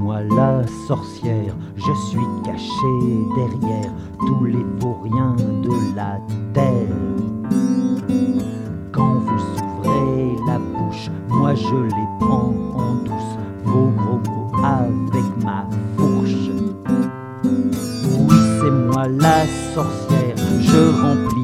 moi la sorcière, je suis caché derrière tous les vauriens de la terre. Quand vous ouvrez la bouche, moi je les prends en douce, vos gros mots avec ma fourche. Oui, c'est moi la sorcière, je remplis